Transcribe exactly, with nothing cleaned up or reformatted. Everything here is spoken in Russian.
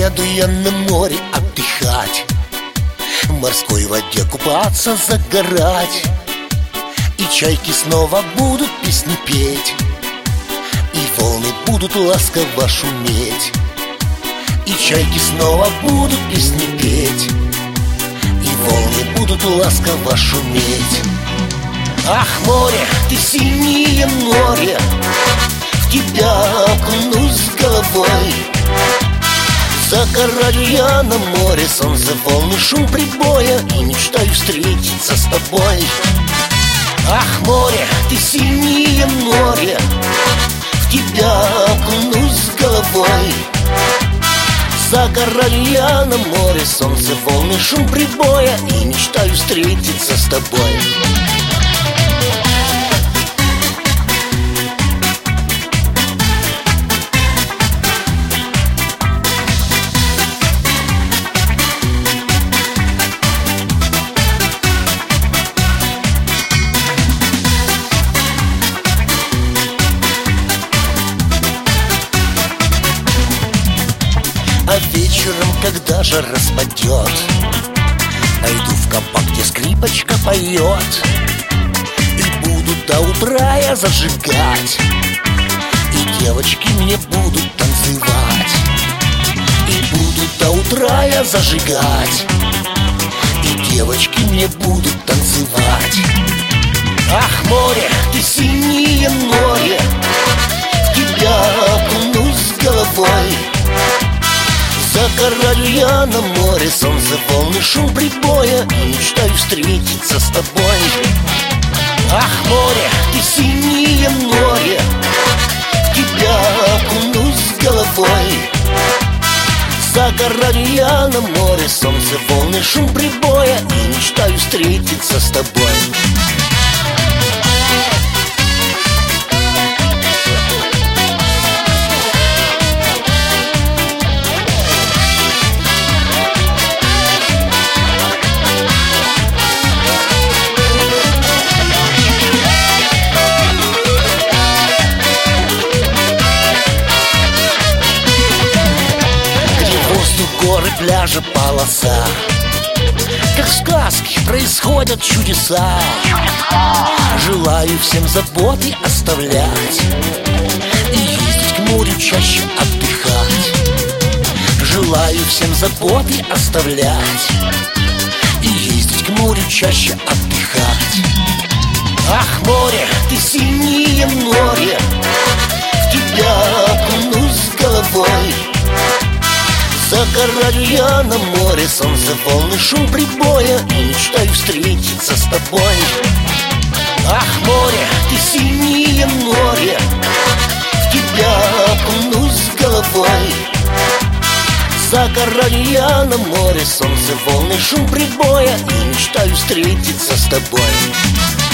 Поеду я на море отдыхать, в морской воде купаться, загорать. И чайки снова будут песни петь, и волны будут ласково шуметь. И чайки снова будут песни петь, и волны будут ласково шуметь. Ах, море, ты синее море, в тебя окунусь с головой. Загораю я на море, солнце, волны, шум прибоя, и мечтаю встретиться с тобой. Ах, море, ты синее море, в тебя окунусь с головой. Загораю я на море, солнце, волны, шум прибоя, и мечтаю встретиться с тобой. А вечером, когда же распадет, найду в кабак, где скрипочка поет, и буду до утра я зажигать, и девочки мне будут танцевать. И буду до утра я зажигать, и девочки мне будут танцевать. Ах, море, ты синее море, в тебя окунусь с головой. Загораю я на море, солнце, волны, шум прибоя, и мечтаю встретиться с тобой. Ах, море, ты синее море, в тебя окунусь с головой. Загораю я на море, солнце, волны, шум прибоя, и мечтаю встретиться с тобой. Горы, пляжи, полоса, как в сказке происходят чудеса. Желаю всем заботы оставлять и ездить к морю чаще отдыхать. Желаю всем заботы оставлять и ездить к морю чаще отдыхать. Ах, море, ты синее море, в тебя окунусь с головой. Загораю я на море, солнце, волны, шум прибоя, и мечтаю встретиться с тобой. Ах, море, ты синее море, в тебя окунусь с головой. Загораю я на море, солнце, волны, шум прибоя, и мечтаю встретиться с тобой.